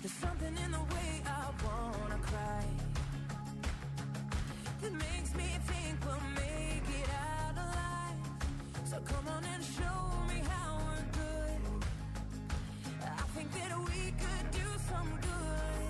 There's something in the way I wanna cry that makes me think we'll make it out alive. So come on and show me how we're good. I think that we could do some good.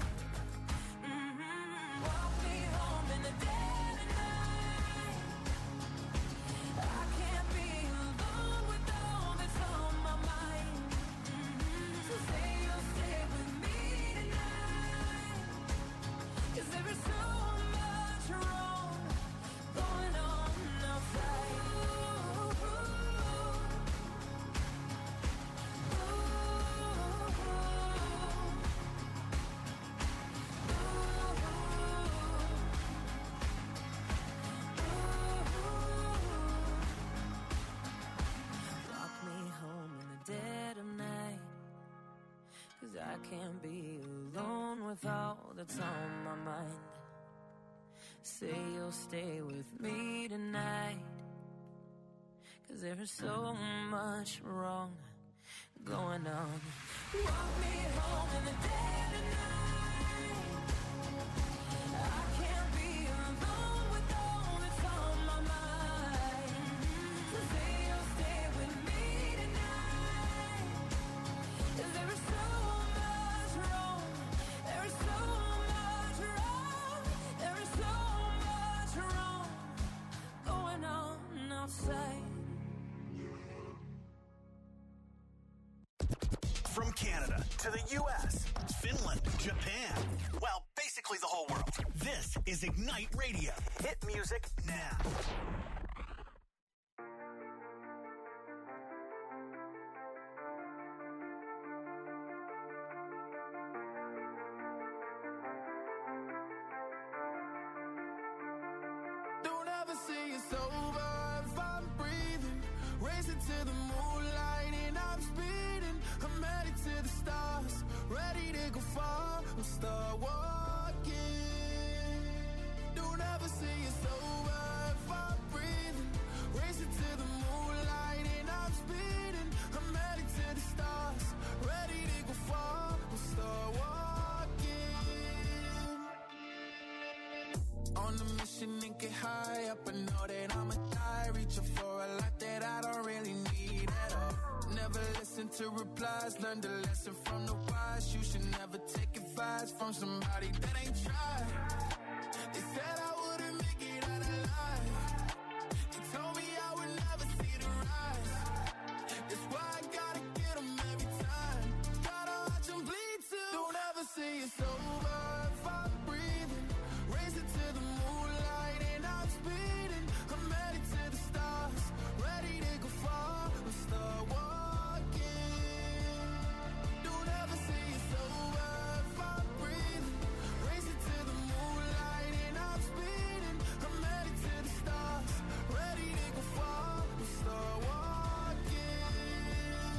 Walk me home in the dead of night. I can't be alone with all that's on my mind. So say you'll stay with me tonight. 'Cause there is so much wrong going on outside. Walk me home in the dead of night. 'Cause I can't be alone with all that's on my mind. Say you'll stay with me tonight. 'Cause there is so much wrong going on. Walk me home in the dead of night. I can't be alone with all that's on my mind. So say you'll stay with me tonight. 'Cause there is so much wrong. There is so much wrong. There is so much wrong going on outside. From Canada to the U.S., Finland, Japan, well, basically the whole world. This is Ignite Radio. Hit music now. Don't ever say it's over if I'm breathing. Racing to the moonlight and I'm speeding. I'm headed to the stars, ready to go far. I'm start walking. Don't ever say it's over if I'm breathing. Racing to the moonlight and I'm speeding. I'm headed to the stars, ready to go far. I'm start walking. On a mission and get high up, I know that I'ma die. Reaching for a lot that I don't really need at all. Never listen to replies, learn the lesson from the wise. You should never take advice from somebody that ain't tried. They said I wouldn't make it out alive. They told me I would never see the rise. That's why I gotta get them every time. Gotta watch them bleed too. Don't ever say it's over if I'm breathing. Racing to the moonlight and I'm speeding. I'm headed to the stars, ready to go far. I'm start walking. Don't ever say it's over if I'm breathing. Racing to the moonlight and I'm speeding. I'm headed to the stars, ready to go far. I'm start walking.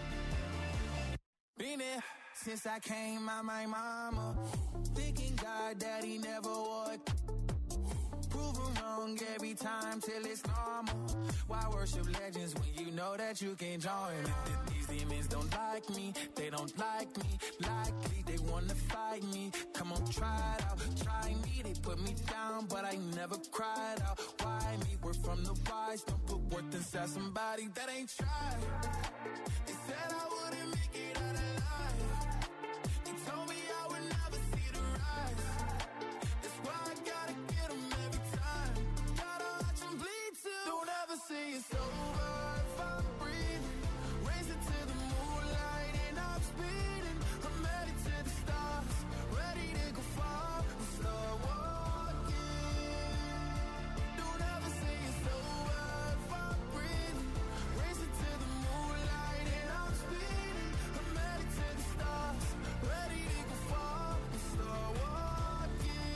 Been there since I came out my mama. Thinking God that he never would. Proven wrong every time till it's normal. Why worship legends when you know that you can't join me? These demons don't like me, they don't like me. Likely they wanna fight me. Come on, try it out, try me. They put me down, but I never cried out. Why me? We're from the wise, don't put worth inside somebody that ain't tried. They said I wouldn't make it out alive. They told me I would never see the rise. That's why I gotta get them every time. Gotta watch them bleed too. Don't ever say it's over if I'm breathing. Racing to the moonlight and I'm speeding. I'm headed to the stars, ready to go far. I'm start walking. Don't ever say it's over if I'm breathing. Racing to the moonlight and I'm speeding. I'm headed to the stars, ready to go far. I'm start walking.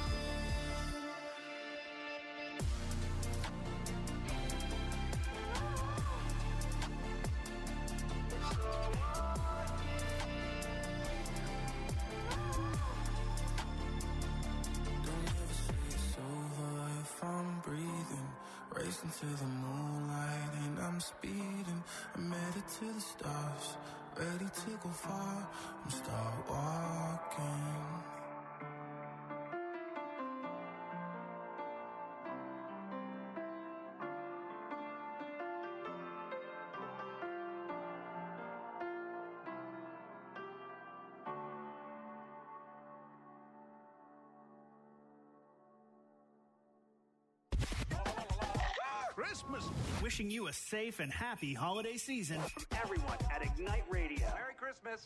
Don't ever say it's over if I'm breathing. Racing to the moonlight and I'm speeding. I'm headed to the stars, ready to go far, I'm start walking. Christmas. Wishing you a safe and happy holiday season from everyone at Ignite Radio. Merry Christmas.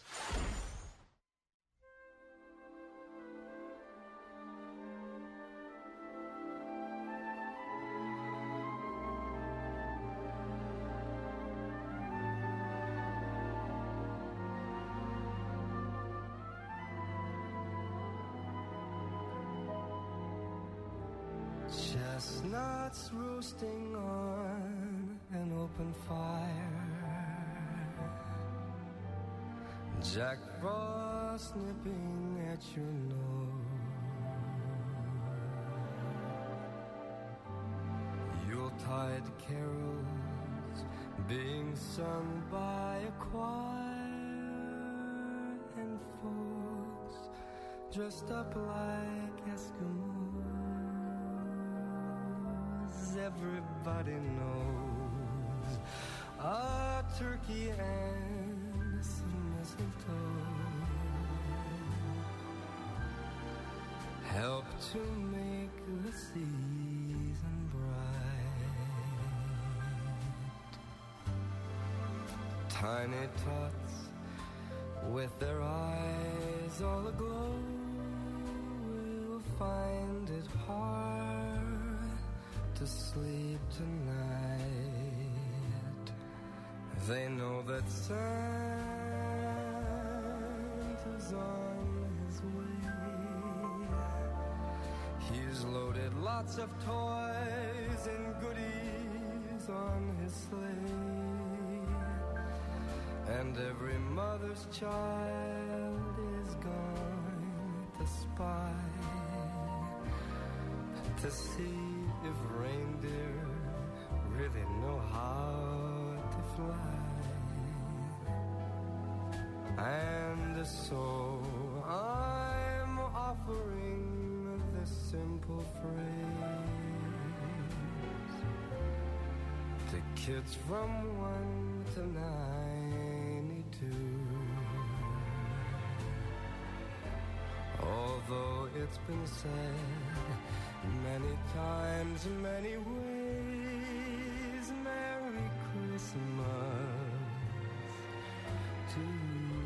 Chestnuts roasting on an open fire, Jack Frost nipping at your nose, Yuletide carols being sung by a choir, and folks dressed up like Eskimos. Everybody knows a turkey and some mistletoe help to make the season bright. Tiny tots with their eyes all aglow will find it hard to sleep tonight. They know that Santa's on his way. He's loaded lots of toys and goodies on his sleigh, and every mother's child is going to spy to see if reindeer really know how to fly. And so I'm offering this simple phrase to kids from 1 to 92. Although it's been said many times, many ways, Merry Christmas to you.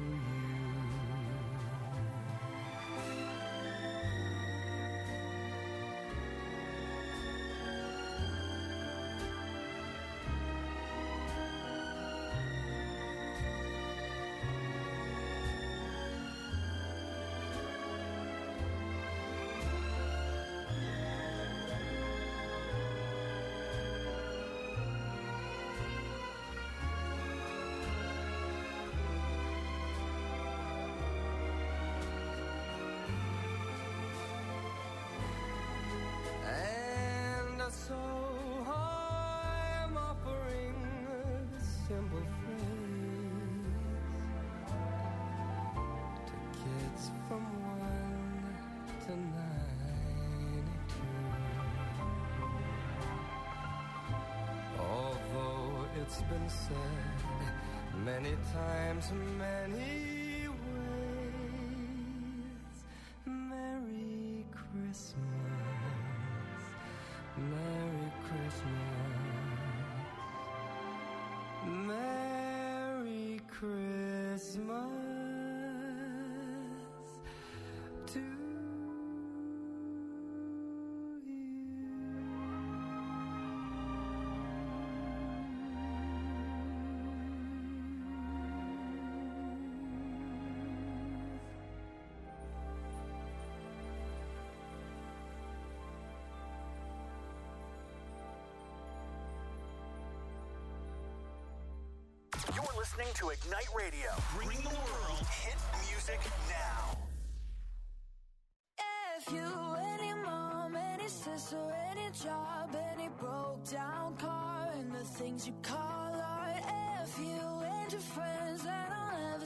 So I'm offering this simple phrase to kids from 1 to 92. Although it's been said many times, many ways, Merry Christmas. Merry Christmas, Merry Christmas to you. Listening to Ignite Radio, bringing the world hit music now. If you, any mom, any sister, any job, any broke down car, and the things you call art. If you and your friends that I'll never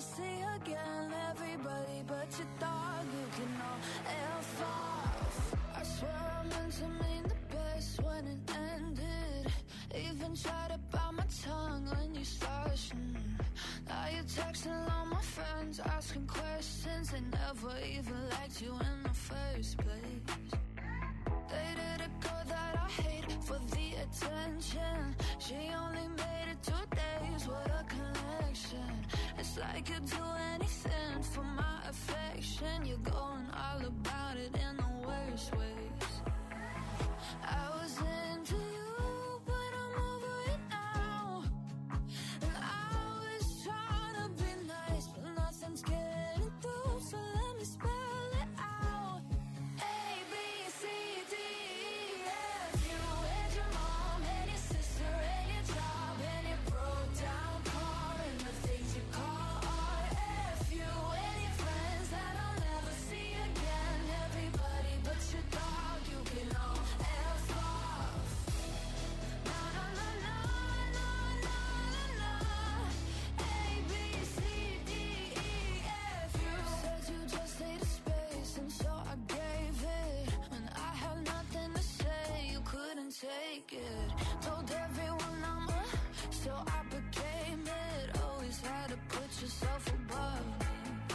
even try to bite my tongue when you start. Now you're texting all my friends, asking questions. They never even liked you in the first place. Dated a girl that I hate for the attention. She only made it 2 days, what a connection. It's like you'd do anything for my affection. You're going all about it in the worst ways. I was into you, but I'm over it now. And I was trying to be nice, but nothing's getting through. So let me spell it out. A, B, C, D, E, F. You and your mom and your sister and your job and your broke down car and the things you call art. F, you and your friends that I'll never see again. Everybody but your dog, you can all F off. Na na na na na na na. A, B, C, D, E, F. You said you just needed space, and so I gave it. When I had nothing to say, you couldn't take it. Told everyone I'm a, so I became it. Always had to put yourself above me.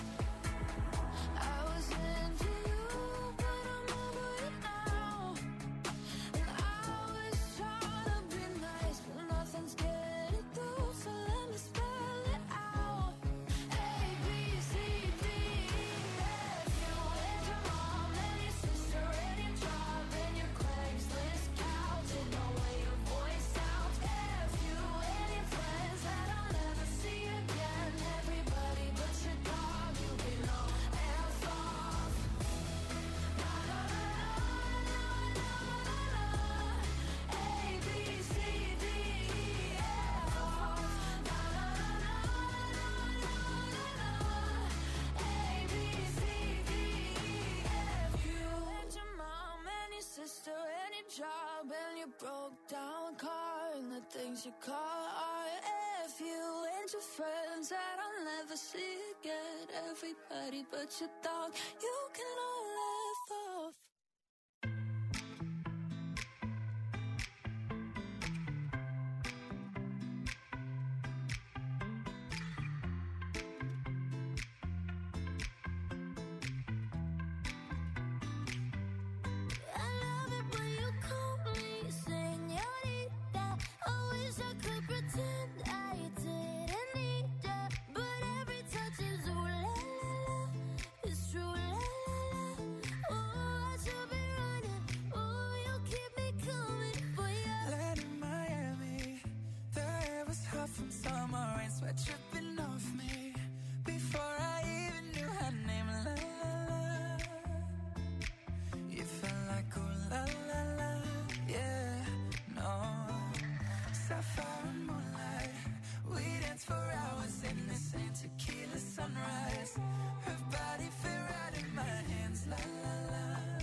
I was into you, but I'm over it now. And I was trying to be nice, but nothing's getting through. So let me spell it out. A, B, C, D, E, F. You and your mom and your sister and your job and your Craigslist couch and the way your voice sounds. F, you and your friends that I'll never see again. Everybody but your dog, you can all F off. Na na na na na na na. A, B, C, D, E, F off. Na na na na na na na. A, B, C, D, E, F. You and your mom and your sister and your job and your broke down car and the things you call art. F, you and your friends that I'll never see again. Everybody but your dog, you can all F off. I love it when you call me señorita. I wish I could pretend I didn't need ya, but every touch is ooh la la la. It's true la la la. Oh, I should be running. Oh, you keep me coming for ya. Land in Miami, the air was hot from summer rain, sweat dripping off me before I even knew her name. La la la, you felt like ooh la la la, yeah, no. Sapphire and moonlight, we danced for hours in the same tequila sunrise. Her body fit right in my hands, la la la.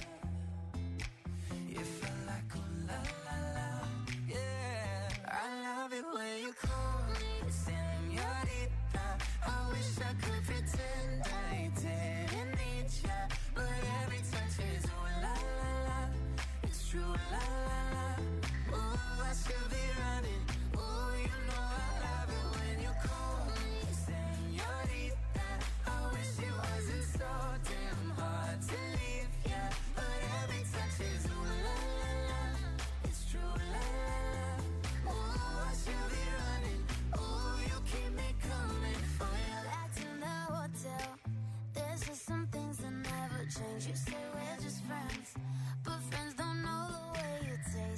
You felt like ooh la la la, yeah. I love it when you call me señorita. I wish I could pretend I didn't need ya, but every touch is ooh la la la. It's true la la la. Ooh, I should be running. Ooh, you know I love it when you call me señorita. I wish it wasn't so damn hard to leave ya, but every touch is ooh la la la. It's true la la la. Ooh, I should be running. Ooh, you keep me coming for ya. Back to the hotel. There's just some things that never change. You say we're just friends, but friends don't know the way you taste.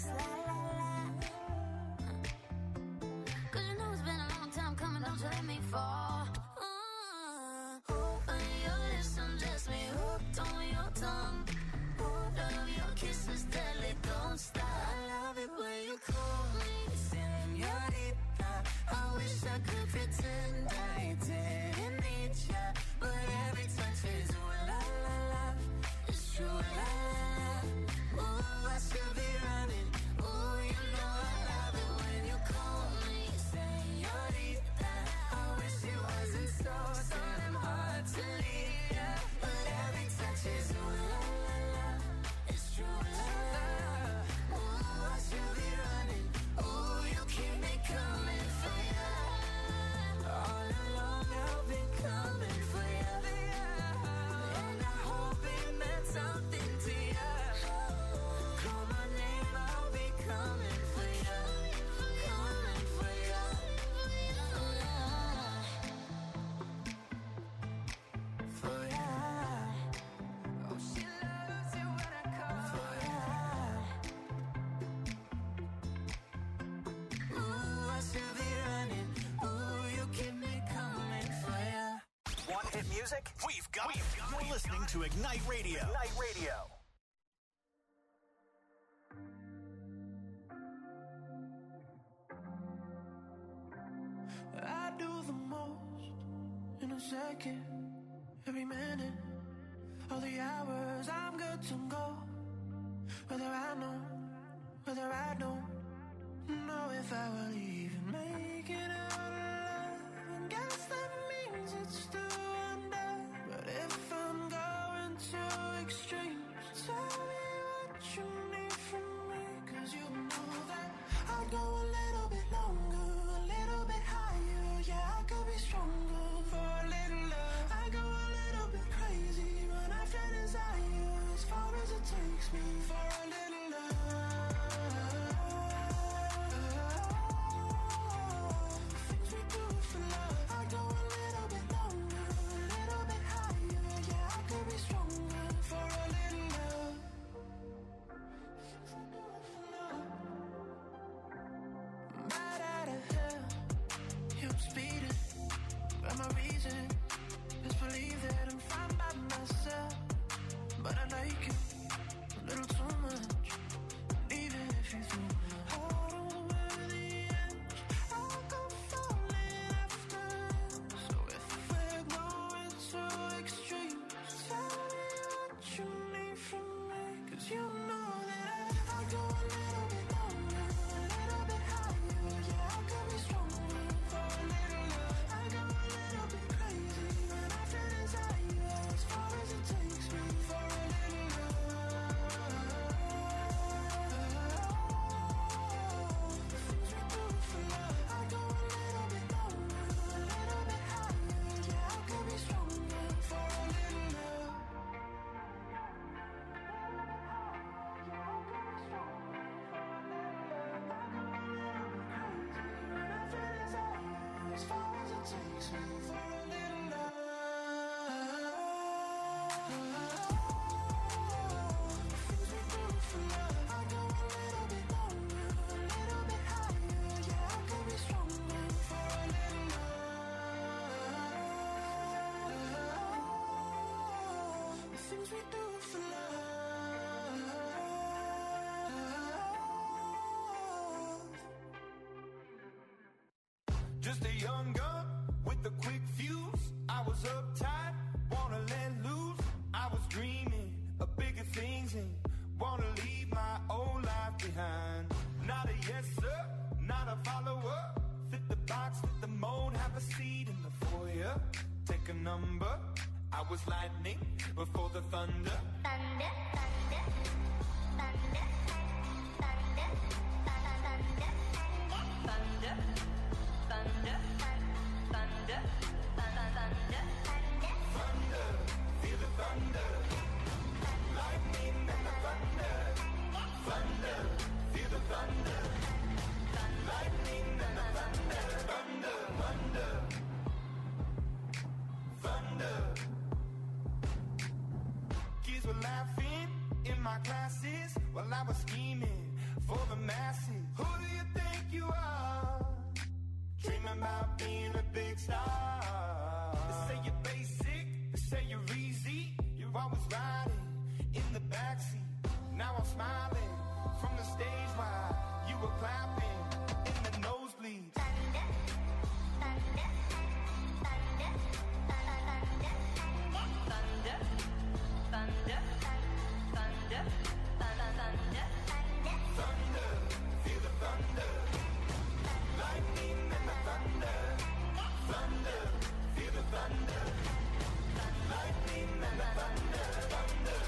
hit music? We've got it. You're listening to Ignite Radio. Ignite Radio. I do the most in a second, every minute, all the hours I'm good to go. Whether I know, whether I don't know if I will even make it out alive. And guess that means it's still under. But if I'm going too extreme, tell me what you need from me. Cause you know that I'd go a little bit longer, a little bit higher. Yeah, I could be stronger for a little love. I go a little bit crazy when I feel desire, as far as it takes me for a little love. Things we do for love. I go a little bit longer, a little bit higher. Yeah, I could be stronger for a little love. Things we do for love. Right out of hell, you're speeding. But my reason is believe that I'm fine by myself. But I like you a little too much. Even if you threw my heart over the edge, I'll go falling after. So if we're going too extreme, tell me what you need from me. Cause you know that I'll go a little bit longer, a little bit higher. Yeah, I could be stronger for a little love. I go a little bit crazy when I feel desire, as far as it takes me for a little love. The things we do for love. I go a little bit longer, a little bit higher. Yeah, I could be stronger for a little love. As far as it takes me for a little love. Things we do for love. I go a little bit longer, a little bit higher. Yeah, I could be stronger for a little love. The things we do for love. Just a young gun with a quick fuse. I was uptight, wanna let loose. I was dreaming of bigger things and wanna leave my old life behind. Not a yes sir, not a follower. Fit the box, fit the mold, have a seat in the foyer. Take a number. I was lightning before the thunder. Thunder, thunder, thunder, thunder, thunder, thunder, thunder, thunder, thunder, Thunder, feel the thunder. Lightning and the thunder. Thunder, feel the thunder. Lightning and the thunder. Thunder, thunder. Thunder. Kids were laughing in my classes while I was scheming for the masses. Who do you think you are? Dreaming about being a big star. They say you're basic, they say you're easy. You're always riding in the backseat. Now I'm smiling from the stage while you were clapping in the nosebleeds. thunder, thunder, thunder, thunder, thunder, thunder, thunder, thunder, Thunder, feel the thunder. Lightning and the thunder. Thunder, feel the thunder. Lightning and the thunder. Thunder.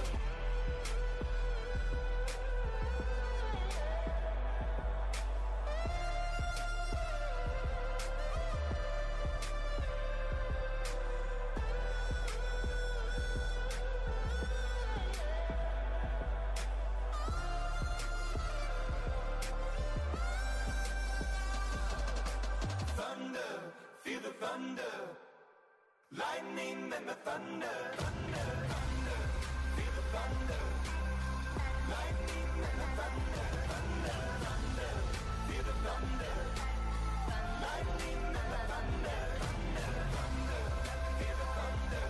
Thunder, feel the thunder. Lightning and the thunder. Thunder, thunder, feel the thunder. Lightning and the thunder. Thunder, thunder, feel the thunder. Lightning and the thunder. Thunder, thunder, feel the thunder.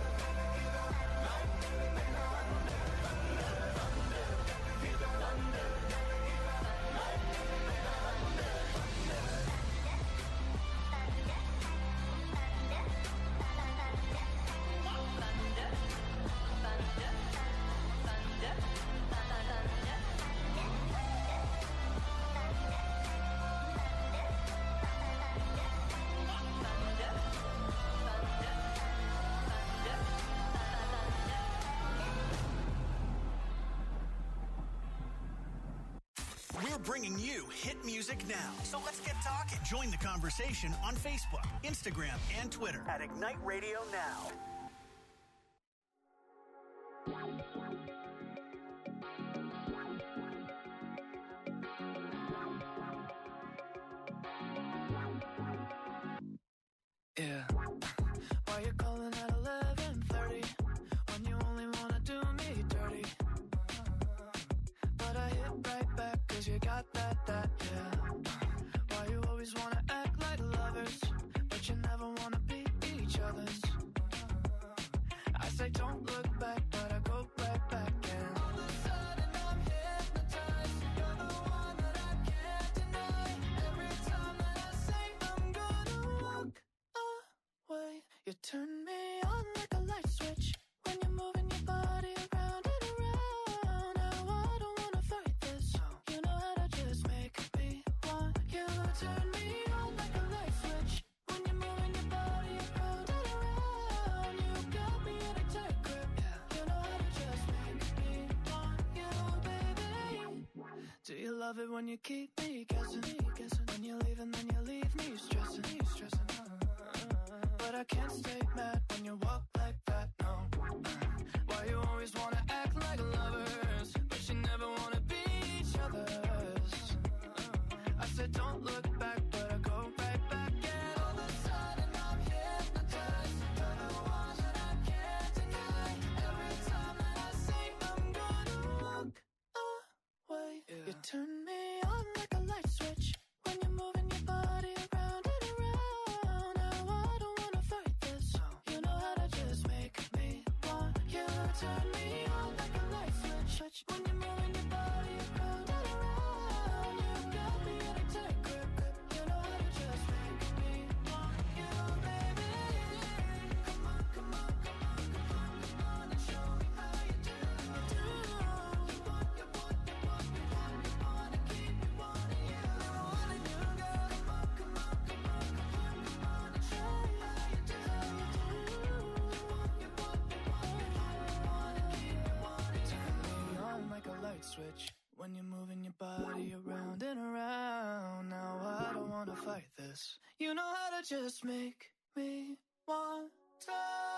bringing you hit music now. So let's get talking. Join the conversation on Facebook, Instagram, and Twitter At Ignite Radio Now. Yeah. Why you calling at 11:30 when you only wanna do me dirty? But I hit right back 'cause you got that, yeah. Why you always wanna act like lovers, but you never wanna be each other's? I say don't look back, but I go right back and all of a sudden I'm hypnotized. You're the one that I can't deny. Every time that I say I'm gonna walk away, you turn me on like a light switch when you're moving your body around and around. Now I don't wanna fight this. You know how to just make me want you. Turn me on like a light switch when you're moving your body around and around. You got me in a tight grip. You know how to just make me want you, baby. Do you love it when you keep me guessing? When you leave and then you leave me stressing. But I can't stay mad when you walk like that, no. Why you always wanna act like lovers, but you never wanna be each other's? I said don't look back, but I go right back. And all of a sudden I'm hypnotized. You're the one that I can't deny. Every time that I say I'm gonna walk away, you turn me on like a light switch when you're moving your body around and around. Now I don't wanna fight this. You know how to just make me want you. Turn me on like a light switch when you're moving your body around and around. You got me in a tight grip. You know how to just make me want you, baby. Come on, come on, come on, come on, come on and show me how you do. You want, you want, you want, you want, you wanna keep me wanting you. Never wanted you, girl. Come on, come on, come on, come on, come on and show me how you do. You want, you want, you want, you want, you wanna keep me wanting you. Turn me on like a light switch when you're moving your body around and around. Now I don't wanna fight this. You know how to just make me want to.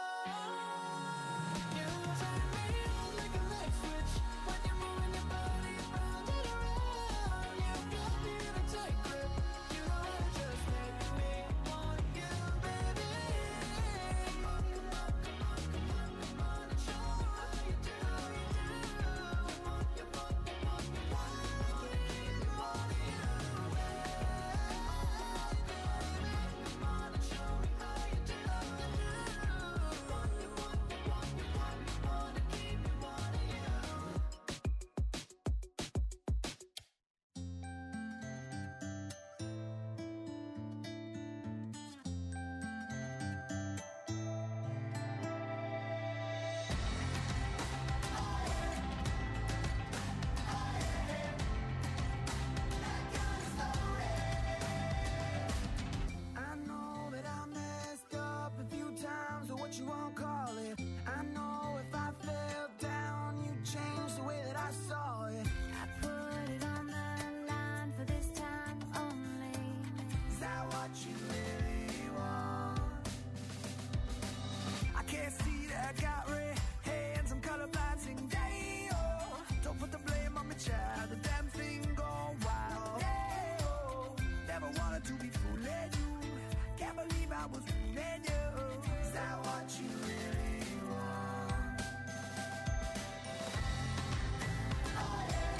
You turn me on like a light switch when you're moving your body around and around. You got me in a tight grip. You know how to just make me want you, baby. Come on, come on, come on, come on, come on and show me how you do. You want, you want, you want, you want, you wanna keep me wanting you. Come on and show me how you do. You want, you want, you want, you want, you wanna keep me wanting you. I know that I messed up a few times, or what you won't call it. I know if I fell down, you'd change the way that I saw it. I put it on the line for this time only. Is that what you really want? I can't see that I got red hands, I'm colorblind, sing day, oh. Don't put the blame on me, child, the damn thing gone wild. Day, oh. Never wanted to be fooling you, can't believe I was fooling you. Is that what you really want? Oh yeah,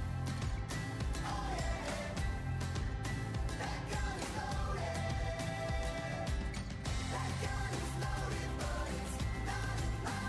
oh yeah, that gun is loaded. That gun is loaded, but it's not in my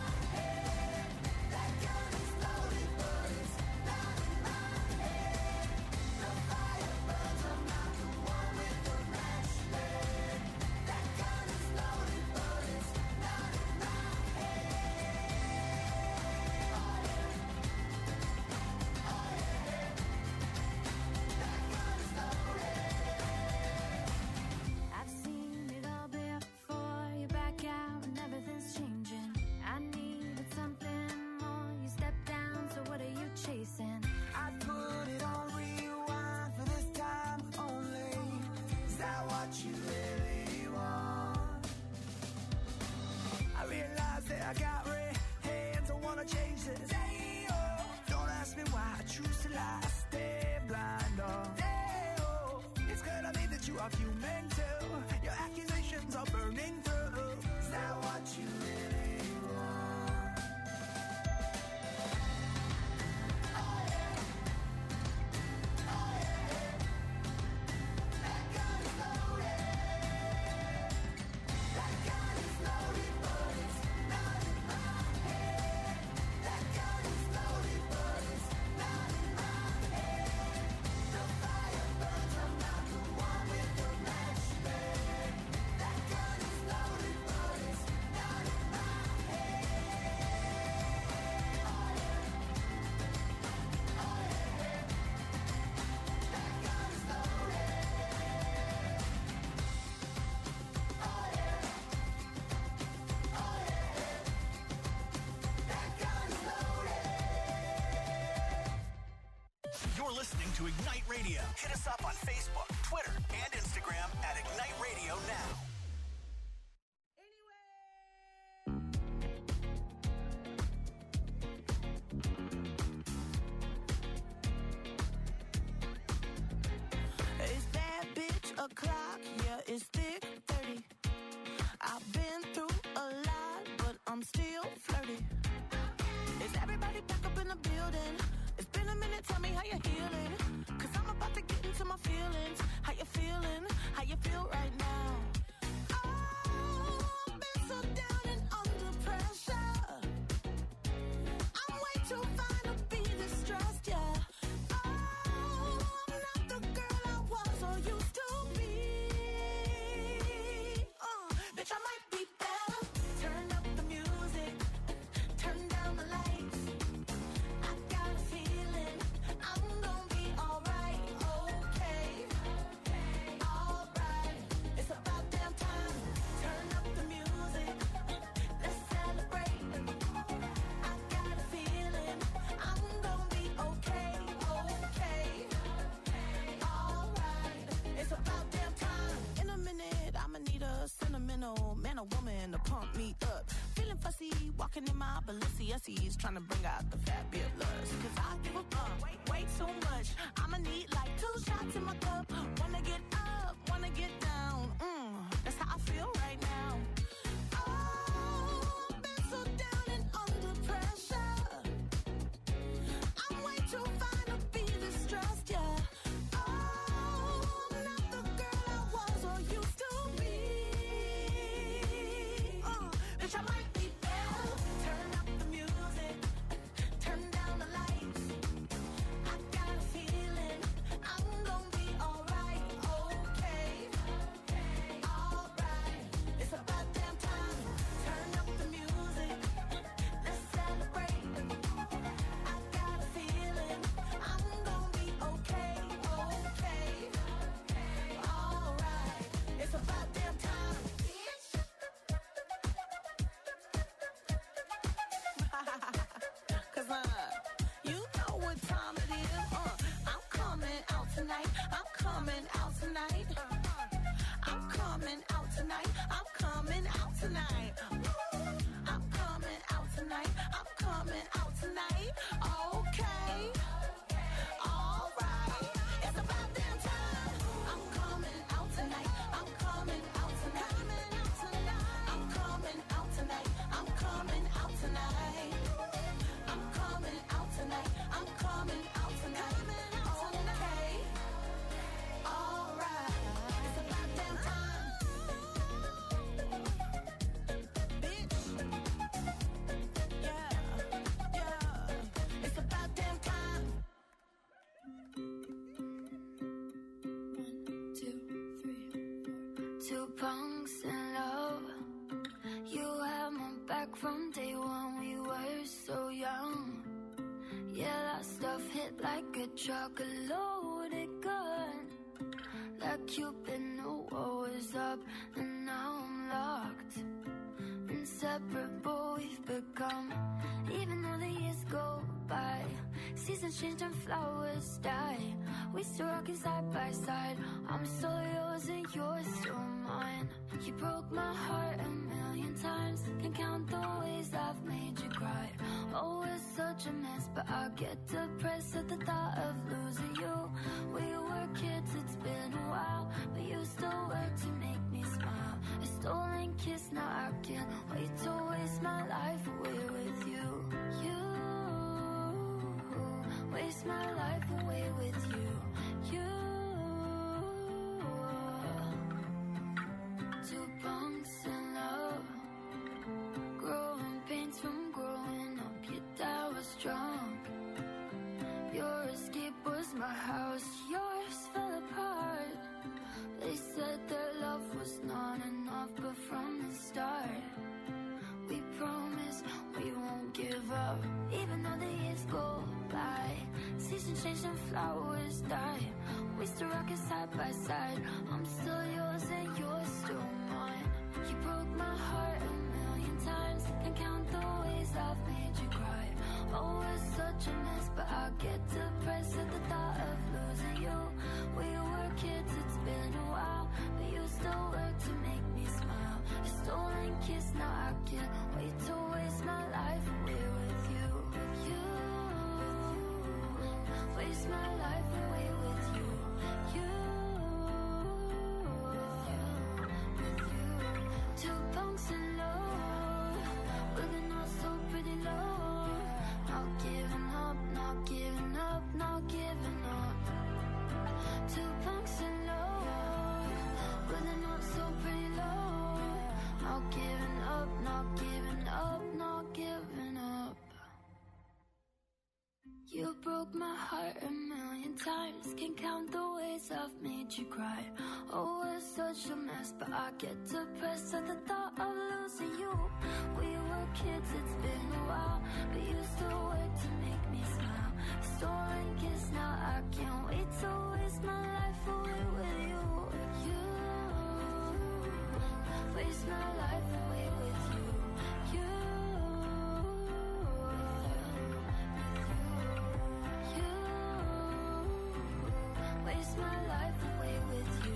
You're listening to Ignite Radio. Hit us up on Facebook, Twitter, and Instagram at Ignite Radio Now. It's that bitch o'clock, yeah, it's thick 30. I've been through a lot, but I'm still flirty. Is everybody back up in the building? It's been a minute, tell me how you're healing. Cause I'm about to get into my feelings. How you feeling? How you feel right now? Oh, I've been so down and under pressure. I'm way too fine to be distressed, yeah. Oh, I'm not the girl I was or used to be. Bitch, I might be better. Turn up the music, turn down the lights. I got a feeling I'm gonna be alright, okay, alright. It's about damn time. Turn up the music, let's celebrate. I got a feeling I'm gonna be okay, alright. It's about damn time. In a minute, I'ma need a sentimental man or woman to pump me up. Feeling fussy, walking in my Balenciennes, trying to bring out the fat bit lust. Cause I give a fuck, way too much. I'ma need like 2 shots in my cup. Wanna get up, wanna get down. That's how I feel right now. Oh, I've been so down and under pressure. I'm way too fine to be distressed, yeah. Oh, I'm not the girl I was or used to be. Bitch, I might be better. Turn up the music, turn down the lights. I got a feeling I'm gonna be alright, okay, alright. It's about damn time. Turn up the music, let's celebrate. I got a feeling I'm gonna be okay, alright. It's about damn time. Cause you know what time it is. I'm coming out tonight. I'm coming out tonight. I'm coming out tonight. I'm coming out tonight. I'm coming out tonight. I'm coming out tonight. Okay. Alright. It's about damn time. I'm coming out tonight. I'm coming out tonight. I'm coming out tonight. I'm coming out tonight. I'm coming out tonight. I'm coming out tonight. Okay. Alright. It's about damn time. Bitch. Yeah. It's about damn time. 1, 2, 3, 4. 2 punks in love. You had my back from day one. We were so young. Yeah, that stuff hit like a truck, a loaded gun. Like Cupid knew what was up, and now I'm locked. Inseparable we've become. Even though the years go by, seasons change and flowers die, we still rockin' side by side. I'm still yours and you're still mine. You broke my heart a million times. Can't count the ways I've made you cry. Oh, it's such a mess, but I get depressed at the thought of losing you. We were kids, it's been a while, but you still work to make me smile. A stolen kiss, now I can't wait to waste my life away with you. You waste my life away with you. You. 2 punks in love, growing pains from growing up. Your dad was drunk. Your escape was my house. Yours fell apart. They said their love was not enough, but from the start, we promised we won't give up. Even though the years go by, seasons change and flowers die, we still rockin' side by side. I'm still yours and you're still mine. You broke my heart a million times. Can't count the ways I've made you cry. Oh, it's such a mess, but I get depressed at the thought of up, not giving up. You broke my heart a million times. Can't count the ways I've made you cry. Oh, it's such a mess, but I get depressed at the thought of losing you. We were kids, it's been a while, but you still work to make me smile. Stolen kiss, now I can't wait to waste my life away with you. You waste my life away with you. You waste my life away with you.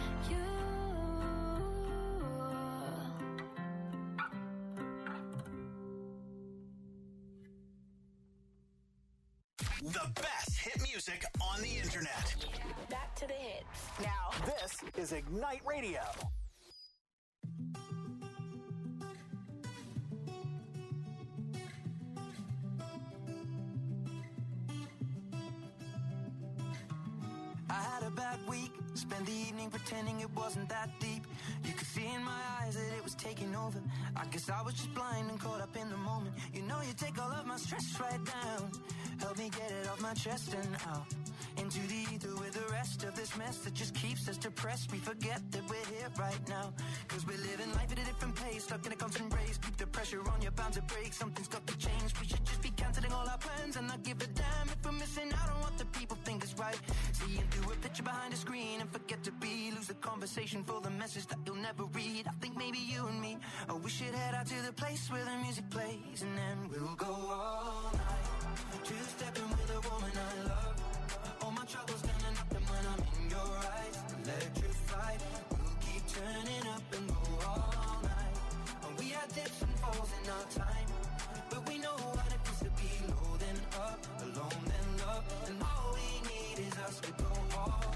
The best hit music on the internet. Back to the hits. Now, This is Ignite Radio. I had a bad week, spent the evening pretending it wasn't that deep. You could see in my eyes that it was taking over. I guess I was just blind and caught up in the moment. You know you take all of my stress right down. Help me get it off my chest and out into the ether with the rest of this mess that just keeps us depressed. We forget that we're here right now, cause we're living life at a different pace, stuck in a constant race. Keep the pressure on, you're bound to break. Something's got to change. We should just be cancelling all our plans and not give a damn if we're missing out on what the people think is right. Seeing through a picture behind a screen and forget to be, lose the conversation for the message that you'll never read. I think maybe you and me, oh, we should head out to the place where the music plays, and then we'll go all night, two-stepping with a woman I love. All my troubles gonna nothing when I'm in your eyes. Electrified, we'll keep turning up and go all night. And we had dips and falls in our time, but we know what it feels to be low then up, alone then love. And all we need is us to go all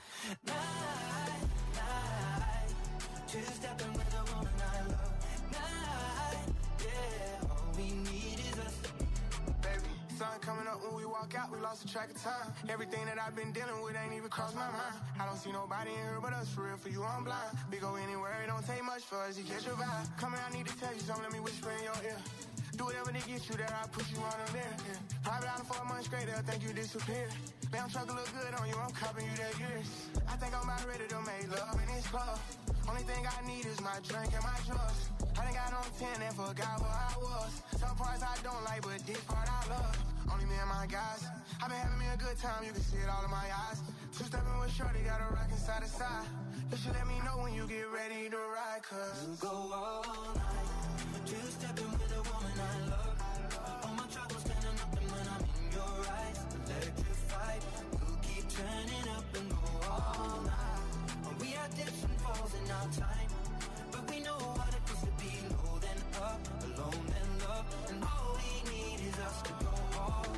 night, night. Two-stepping with a woman I love. Night, yeah, all we need is us. Baby, sun coming up when we walk out, we lost the track of time. Everything that I've been dealing with ain't even crossed my mind. I don't see nobody in here but us, for real, for you I'm blind. We go anywhere, it don't take much for us to catch your vibe. Come here, I need to tell you something, let me whisper in your ear. Do whatever to get you there, I push you on them there. Yeah. Private island for a month straight, they'll think you disappeared. Damn truck look good on you, I'm copping you that years. I think I'm about ready to make love in this club. Only thing I need is my drink and my drugs. I done got on 10 and forgot where I was. Some parts I don't like, but this part I love. Only me and my guys. I've been having me a good time, you can see it all in my eyes. Two-stepping with shorty, got a rockin' side to side. You should let me know when you get ready to ride, cause we'll go all night, two-stepping with a woman I love. All my troubles gonna nothing when I'm in your eyes. Electrified, we'll keep turning up and go all night. We had dips and falls in our time, but we know what it feels to be low then up, alone then love. And all we need is us to go all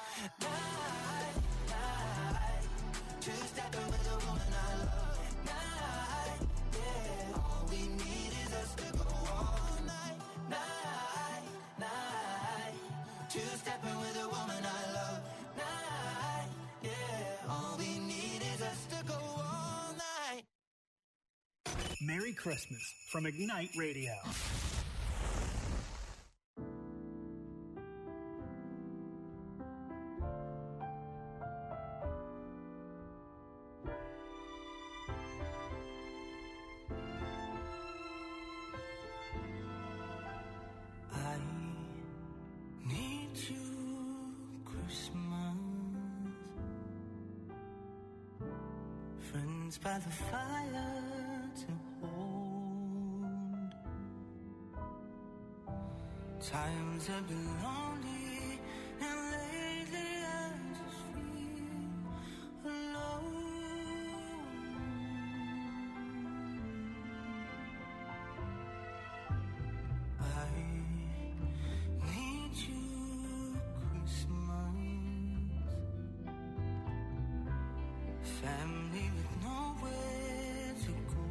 night, night. Two-stepping with a woman I love. Night, yeah. All we need is us to go all night, night, night. Two-stepping with a woman I love. Night, yeah. All we need is us to go all night. Merry Christmas from Ignite Radio. By the fire to hold. Times have been lonely, and lately I just feel alone. I need you, Christmas. Family with nowhere to go.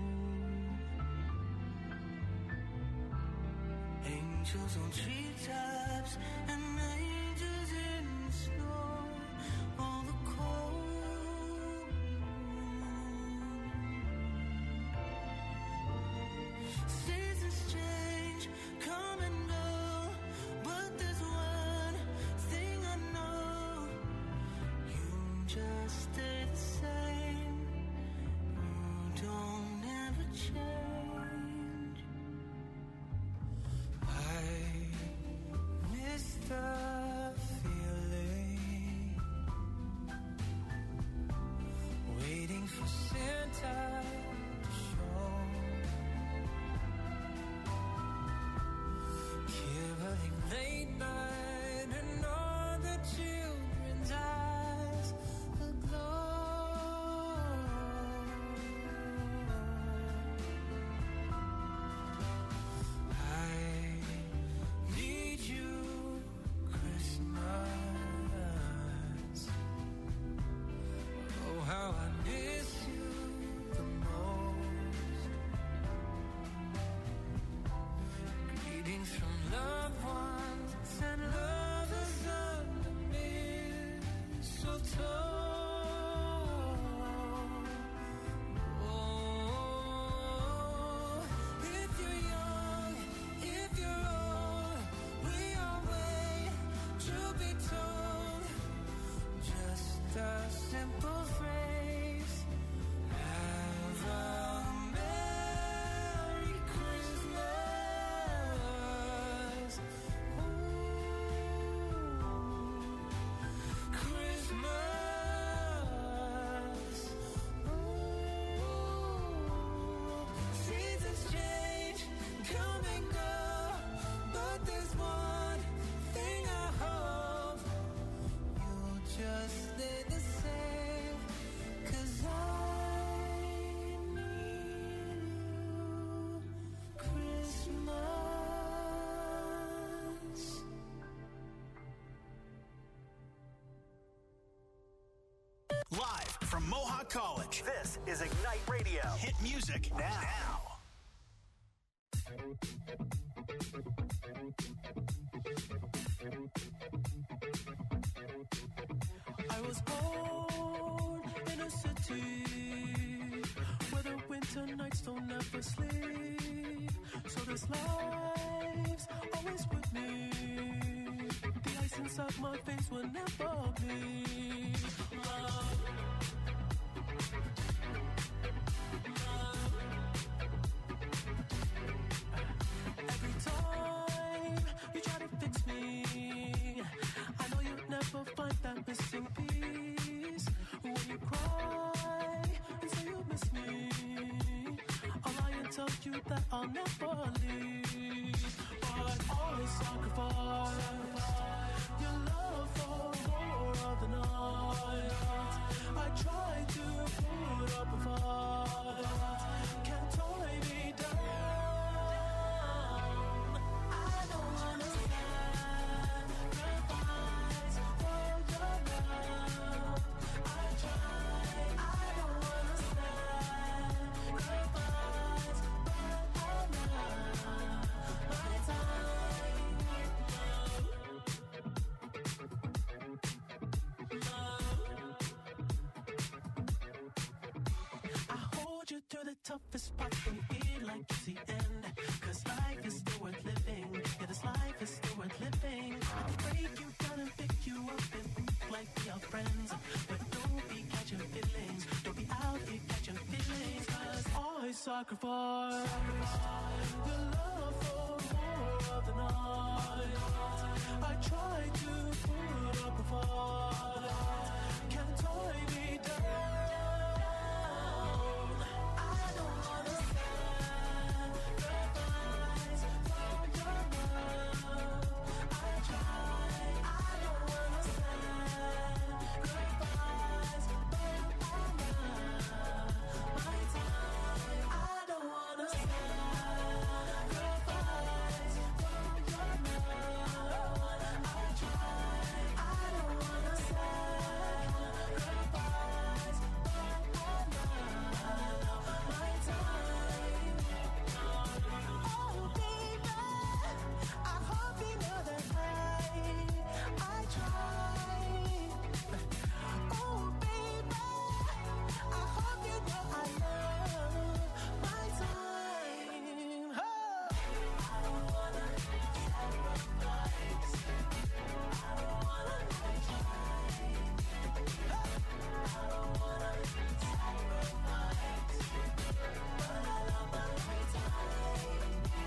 Angels on treetops and angels in the snow. All the cold. Seasons change, come and go. Mohawk College. This is Ignite Radio. Hit music now. I was born in a city where the winter nights don't ever sleep. So this life's always with me. The ice inside my face will never bleed. Love. Every time you try to fix me, I know you'll never find that missing piece. When you cry and say you miss me, I'll lie and tell you that I'll never leave. But always sacrifice your love for more of the night. I try to put up a fight, can't tie me down. I don't wanna sacrifice for your love. I try, I don't wanna sacrifice, but I'm not my time. I hold you through the toughest part and feel like it's the end. Cause life is still worth living. Yeah, this life is still worth living. I can break you down and pick you up and think like we are friends. But don't be catching feelings. Don't be out here catching feelings. Cause I sacrifice your love for more of the night. I try to put up a fight, can't tie me down. I don't wanna sacrifice for your love. I try, I don't wanna sacrifice, but I'm not my time. I don't wanna sacrifice for your love. I try, I don't wanna sacrifice, but I'm not my time. Oh baby, I hope you know that I try. Oh baby, I hope you know I love my time. Oh. I don't wanna sacrifice. I don't wanna try. I don't wanna sacrifice, but I love my time.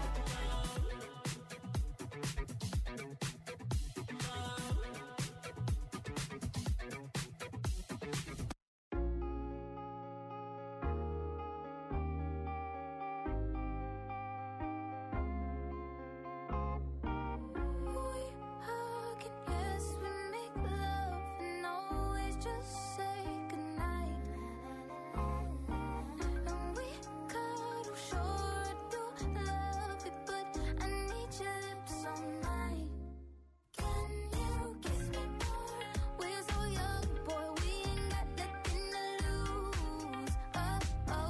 We hug and yes, we make love and always just say goodnight. And we cuddle, sure I do love it, but I need your lips all night. Can you kiss me more? We're so young, boy, we ain't got nothing to lose. Oh,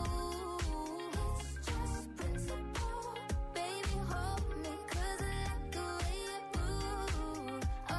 it's just principle. Baby, hold me, 'cause I like the way you move. Oh,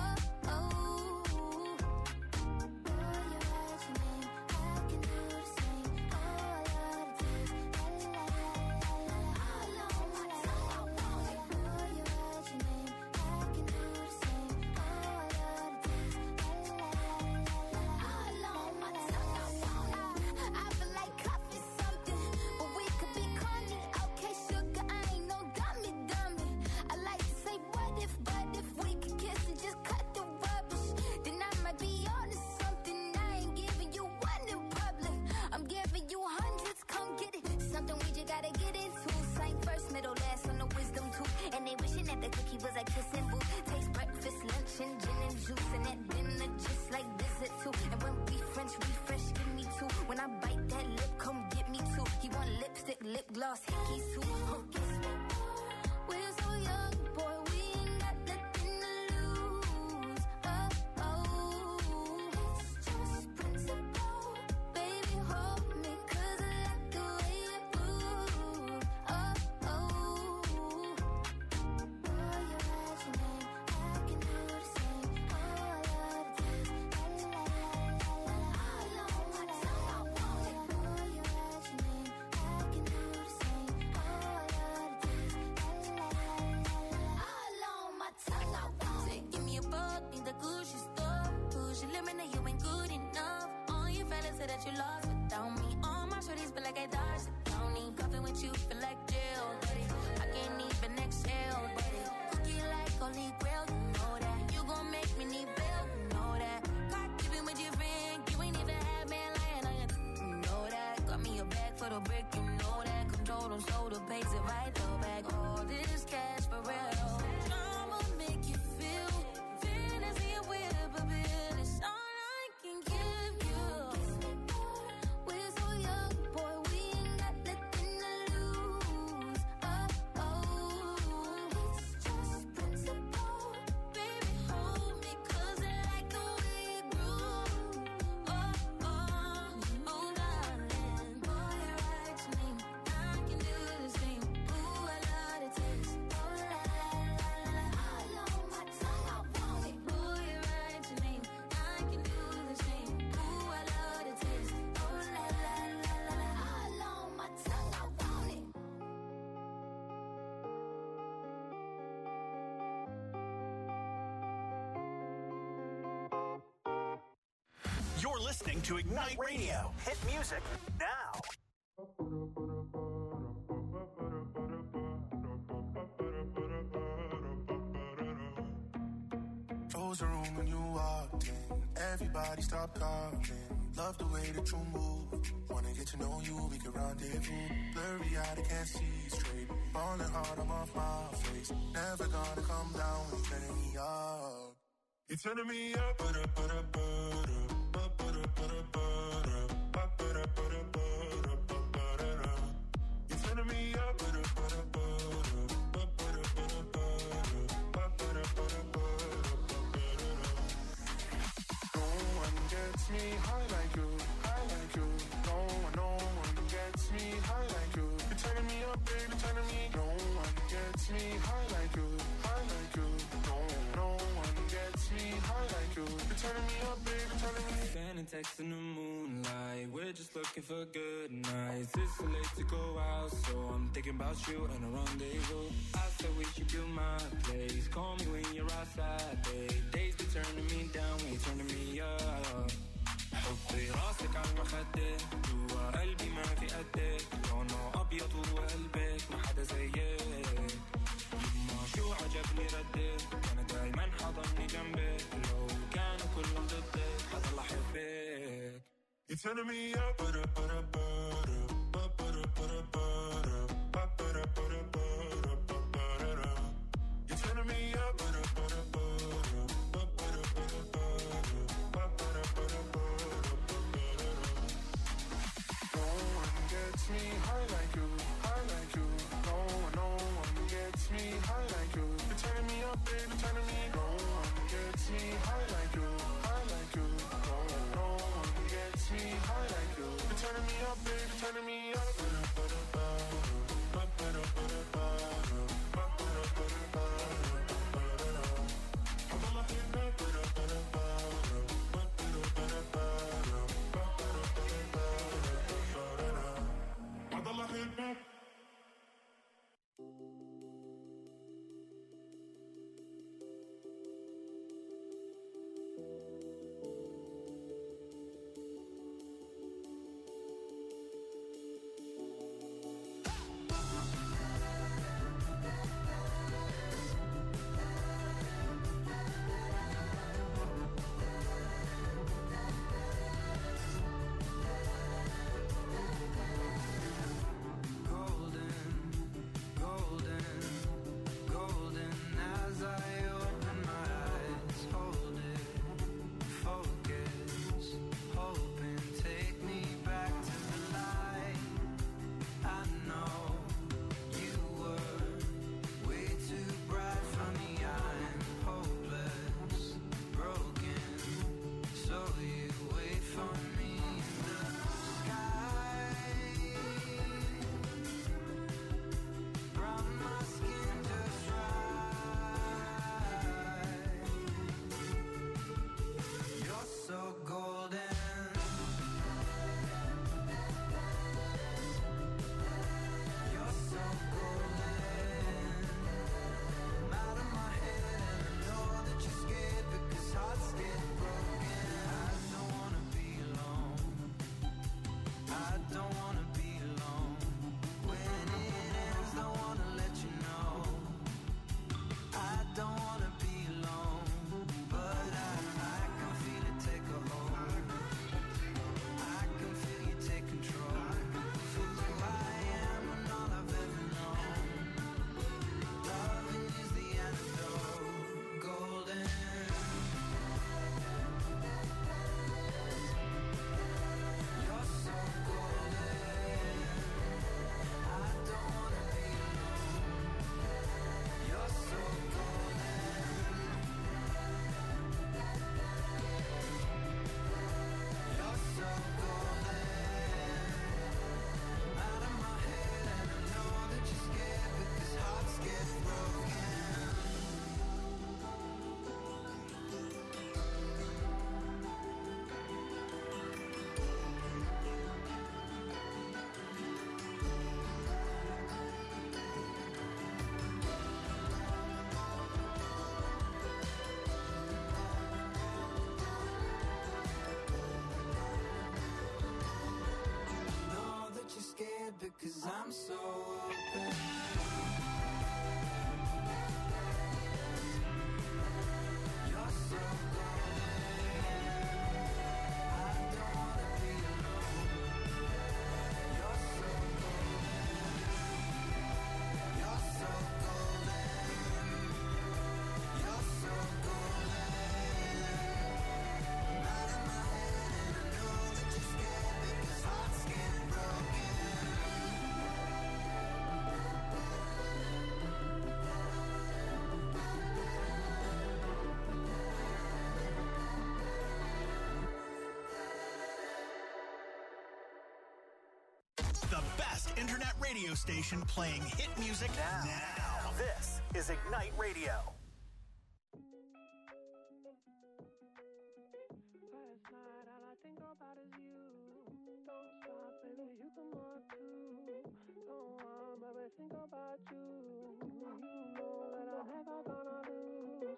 boy, you write your name, I can do the same. Oh, I love the taste, la la la la la. All on my tongue, boy, you write your name, I can do the same. Oh, I love the taste, la la la la la. All on my tongue, I feel like coffee something, but we could be corny. Okay, sugar, I ain't no dummy. I like to say what if we could kiss and just cut the rubbish, then I might be onto something. I ain't giving you one in public, I'm giving you hundreds. Come get it, something we just gotta get into. Same first, middle, last on the wisdom tooth. And they wishing that the cookie was a kissing booth. Taste breakfast, lunch, and gin and juice, and that dinner just like visit too. And when we French refresh, give me two. When I bite that lip, come get me two. He want lipstick, lip gloss, hickeys too. Kiss me more. We're so young, boy, we ain't got nothing to lose. Oh, it's just principle. Baby, say that you lost without me. All my shorties feel like I dodged the county. Coughing with you feel like jail, daddy. I can't even exhale, daddy. Cookie like holy grail, you know that. You gon' make me need bail, you know that. Got keeping with your friend, you ain't even had man lying on you, you know that. Got me a bag for the brick, you know that. Control them, so the pace if I throw back all this cash for real. Drama make you feel fantasy and whip a bill. It's all I can give you. We're so young, boy, we ain't got nothing to lose. Oh, it's just principle. Baby, hold me, 'cause I like the way you groove. Oh, darling, boy, you write your name. I can do the same. Ooh, I love the taste. Oh, la la la la, all on my tongue, I want it. Boy, you write your name. I can do the same. Ooh, I love the taste. Oh, la la la la la, all on my tongue, I want it. You're listening to Ignite Radio. Hit music now. Close the room when you walked in. Everybody stop talking. Love the way that you move. Wanna get to know you, we can rendezvous. Blurry eyed, I can't see straight. Falling hard, I'm off my face. Never gonna come down when you're turning me up. You're turning me up, You're turning me up, No one gets me high like you, high like you. No one gets me high like you. You're turning me up, baby, turning me. No one gets me high like you, high like you. No one gets me high like you. You're turning me up, baby, turning me. Sending texts in the moonlight. We're just looking for good nights. It's so late to go out, so I'm thinking about you and a rendezvous. I said we should do my place. Call me when you're outside, babe. Days be turning me down, when you turning me up. حطي راسك على المخدة جوا قلبي ما في قدك لونه أبيض وقلبك ما حدا زيك يما شو عجبني ردك أنا دايما حضني جنبك لو كانوا كلهم ضدك حضل أحبك You're turning me up, You're turning me up, No one gets me high like you, high like you. No one gets me high like you. You're turning me up, baby, turning me. No one gets me high like you, high like you. No one gets me high like you. You're turning me up, baby, turning me up. best internet radio station playing hit music now. This is Ignite Radio. Last night, all I think about is you. Don't stop, baby, you can walk too. Don't want, baby, think about you. You know that I'm never gonna lose.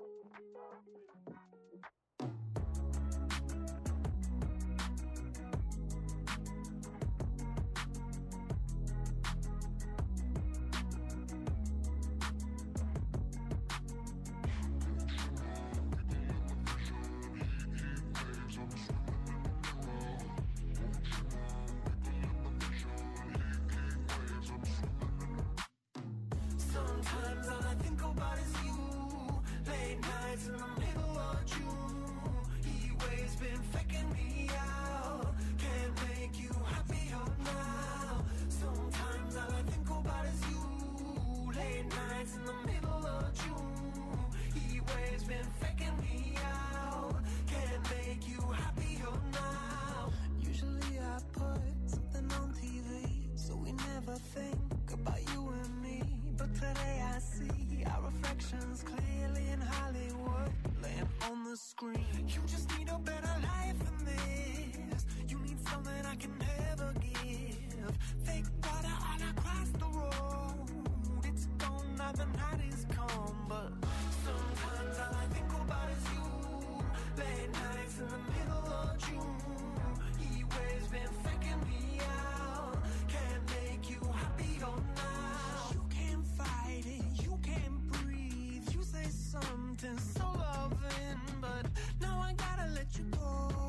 Sometimes all I think about is you. Late nights in the middle of June. He waves been faking me out. Can't make you happier now. Sometimes all I think about is you. Late nights in the middle of June. He waves been faking me out. Can't make you happier now. Usually I put something on TV, so we never think about you and me. But today I see our reflections clearly in Hollywood, laying on the screen. You just need a better life than this. You need something I can never give. Fake water all across the road. It's gone now, the night is come. But sometimes all I think about is you. Late nights in the middle of June. He waves been faking me out. Can't make you happier now. You can't fight it, you can't breathe. You say something so loving, but now I gotta let you go.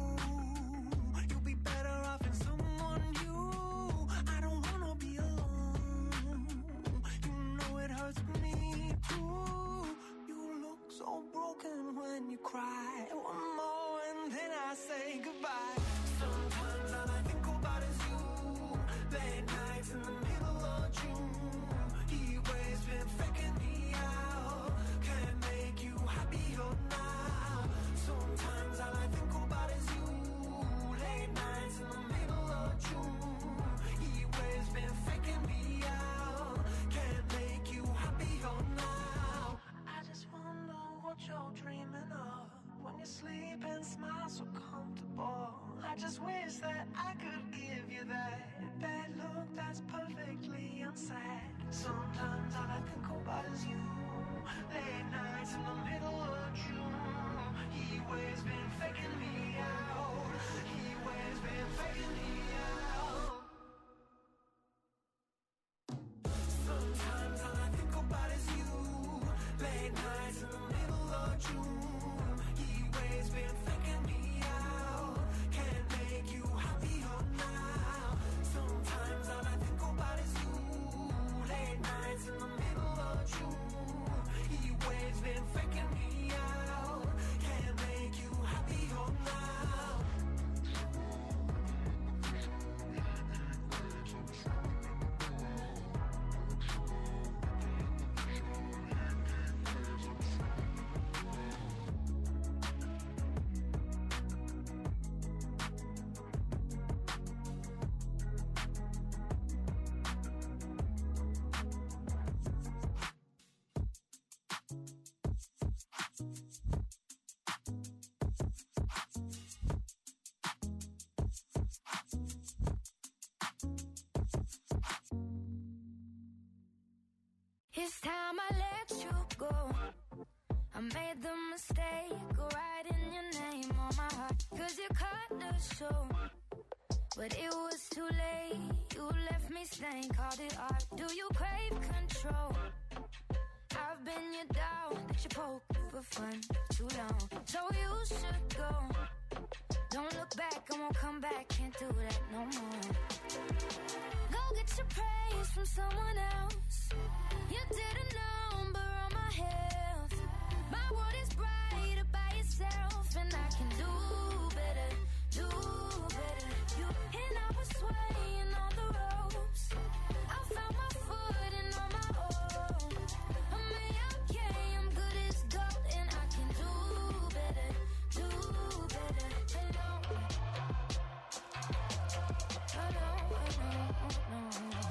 You'll be better off in someone new. I don't wanna be alone. You know it hurts me too. You look so broken when you cry. One more and then I say goodbye. Sometimes all I think about is you. Late nights in the middle of June. He waves been faking me out. Can't make you happier now. Sometimes all I think about is you. Late nights in the middle of June. He waves been faking me out. Can't make you happier now. I just wonder what you're dreaming of when you sleep and smile so comfortable. I just wish that I could give you that look that's perfectly unsaid. Sometimes all I think about is you. Late nights in the middle of June. He waves been faking me out. He waves been faking me out. Sometimes all I think about is you. Late nights in the middle of June. He waves been faking me out. Can't make you happier now. Sometimes all I think about is you. Late nights in the middle of June. He waves been faking me out. Can't make you happier now. It's time I let you go. I made the mistake of writing your name on my heart. 'Cause you cut the show, but it was too late. You left me stained, called it art. Do you crave control? I've been your dog that you poke for fun too long. So you should go. Don't look back, I won't come back. Can't do that no more. Go get your praise from someone else. You did a number on my health. My world is brighter by yourself, and I can do better, do better. You and I was swaying on the ropes. I found my footing on my own. I'm okay, I'm good as gold, and I can do better, do better. Hello, hello, hello.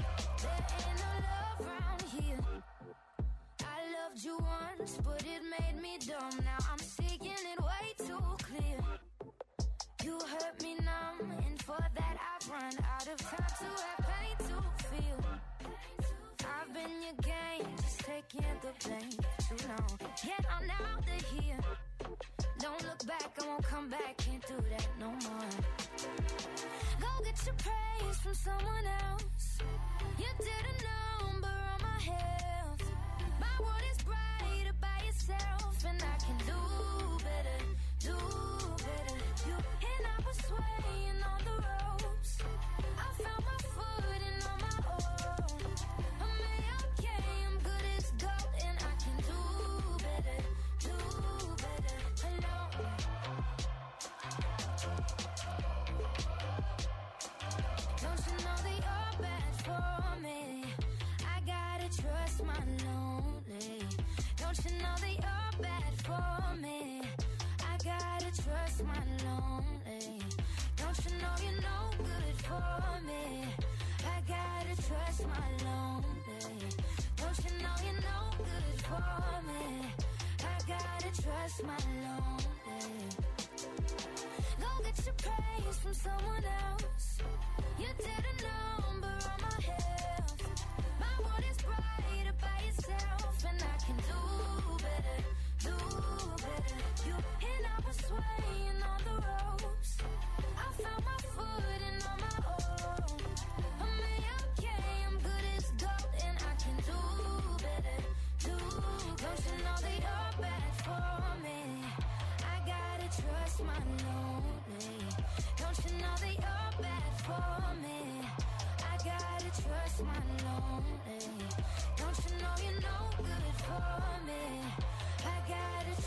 you once, but it made me dumb. Now I'm seeing it way too clear. You hurt me numb, and for that I've run out of time to have pain to feel. I've been your game, just taking the blame for too long. Yet I'm out of here. Don't look back, I won't come back, can't do that no more. Go get your praise from someone else. You did a number on my health. My world is brighter by yourself, and I can do better, do better. You and I was swaying on the ropes. I found my footing on my own. I'm okay, I'm good as gold, and I can do better, alone. Don't you know that you're bad for me? I gotta trust my lonely. Don't you know that you're bad for me? I gotta trust my lonely. Don't you know you're no good for me? I gotta trust my lonely. Don't you know you're no good for me? I gotta trust my lonely. Go get your praise from someone else. You did a number on my health. My world is brighter by yourself, and I can do better, do better. You and I was swaying on the ropes. I found my footing on my own. I'm okay, I'm good as gold, and I can do better, do. Don't you know that you're bad for me? I gotta trust my lonely. Don't you know that you're bad for me? I gotta trust my lonely. Don't you know you're no good for me? I gotta